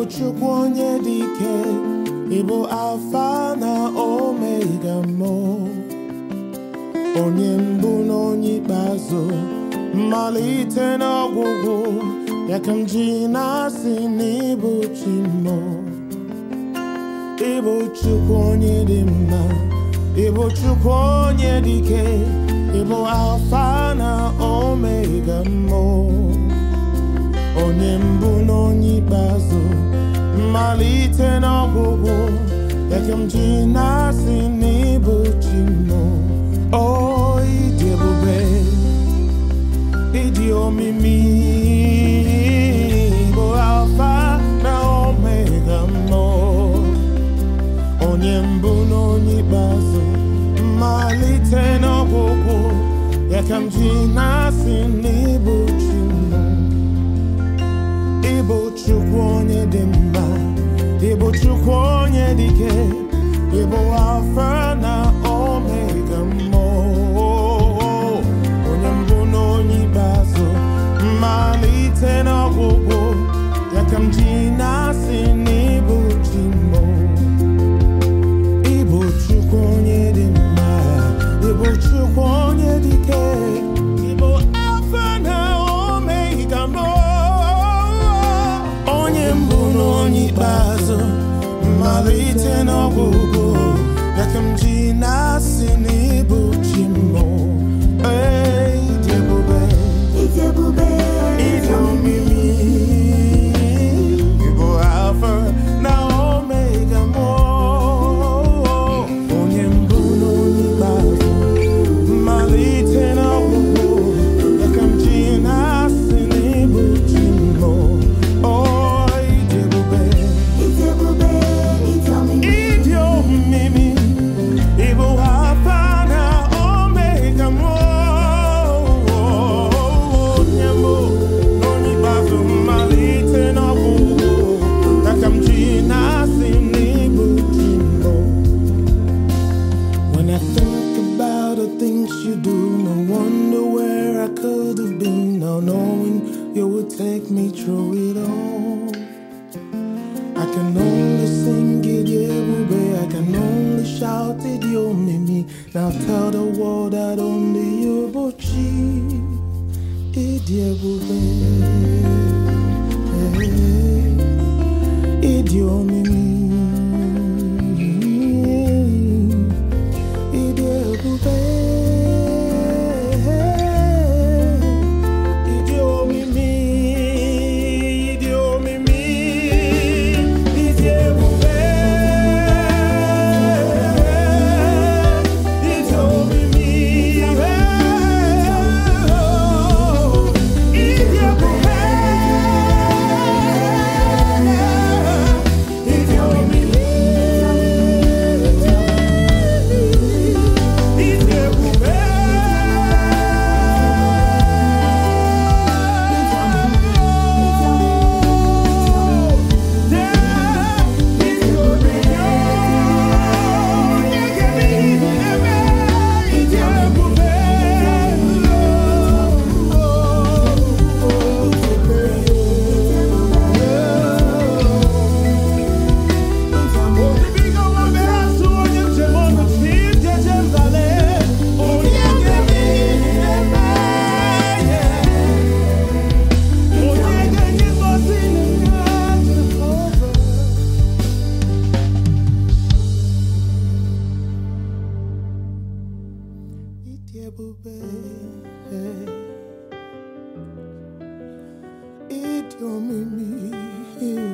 Chukwu onye dị ike, ị bụ Alfa na Omega mo, onye mbụ na onye ikpeazụ, mmalite na ọgwụgwụ, ya ka m ji na-asị na ị bụ chi mo. Ị bụ Chukwu onye dị mma, ị bụ Chukwu onye dị ike, ị bụ Alfa na Omega mo, onye mbụ na onye ikpeazụ, mmalite na ọgwụgwụ, ya ka m ji na-asị na ị bụ chi mo. Oh, ịdị ebube, ịdị omimi, bụ Alfa na Omega mo, onye mbụ na onye ikpeazụ, mmalite na ọgwụgwụ, ya ka m ji na-asị na ị bụ chi mo. Ị bụ Chukwu onye dị mma, ị bụ Chukwu onye dị ike, ị bụ Alfa na Omega mo, onye mbụ na onye ikpeazụ, mmalite na ọgwụgwụ, ya ka m ji na-asị na ị bụ chi mo. Ị bụ Chukwu onye dị mma, ị bụ Chukwu onye dị ike, ị bụ Alfa na Omega mo, onye mbụ na onye ikpeazụ, mmalite na ọgwụgwụ, ya ka m ji na-asị na ị bụ chi mo. Ịdị ebube, ịdị ebube, ịdị omimi, ị bụ Alfa na Omega mo, onye mbụ na onye ikpeazụ, mmalite na ọgwụgwụ, ya ka m ji na-asị na ị bụ chi mo. Oh, ịdị ebube, ịdị ebube, ịdị omimi, ị bụ Alfa na Omega mo, onye mbụ na onye ikpeazụ, mmalite na ọgwụgwụ, ya ka m ji na-asị na ị bụ chi mo. When I think about the things you do, no wonder where I could have been, now knowing you would take me through it all. I can only sing it, Ebube, I can only shout it, Omimi. Now tell the world that only you but chi, Ebube, Omimi. Ebube, Idomimi.